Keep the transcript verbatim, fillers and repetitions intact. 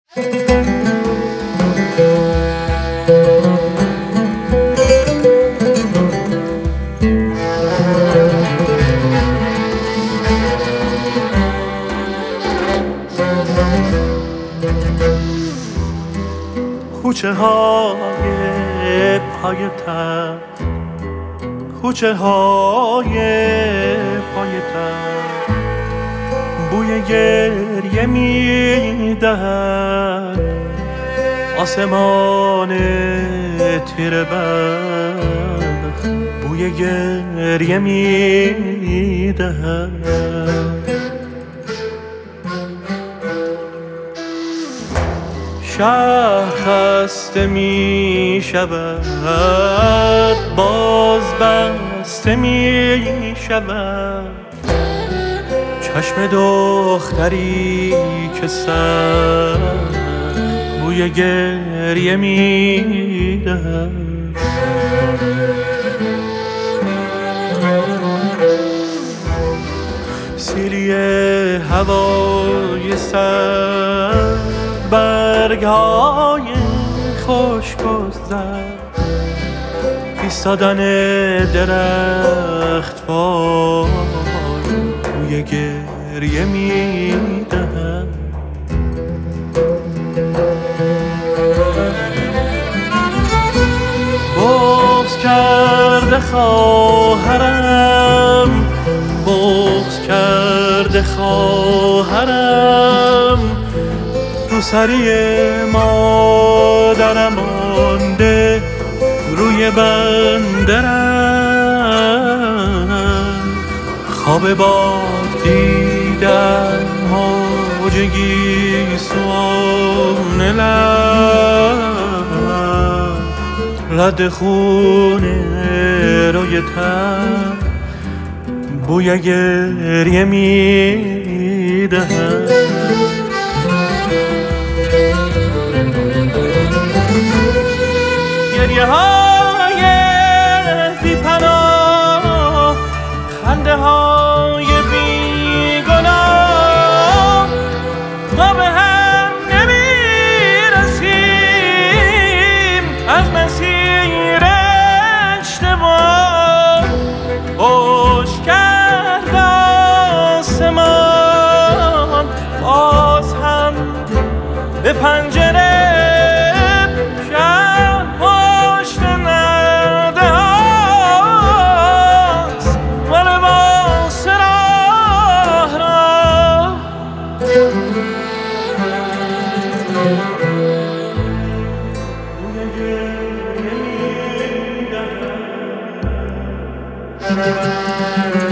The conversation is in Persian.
کوچه های پای تخت، کوچه های پای تخت، بوی گریه میدهد آسمان تیره بخت، بوی گریه میدهد. شهر خسته می شود، باز بسته می شود، چشم دختری که سخت بوی گریه می دهد. سیلی هوای سر، برگ‌های خشک زد، ایستادن درخت وای بوی گریه می‌دهد. بغض کرده خواهرم، بغض کرده خواهرم، روسری مادرم مانده روی بندرم. خواب باد دیدن موج گیسوان لب، رد خونه روی تن بوی گریه میدهد. گریه های بی پناه، خنده های بی گناه، ما به هم نمیرسیم از مسیر اشتباه. خوش کرد آسمان باز هم به پنجره، Thank you.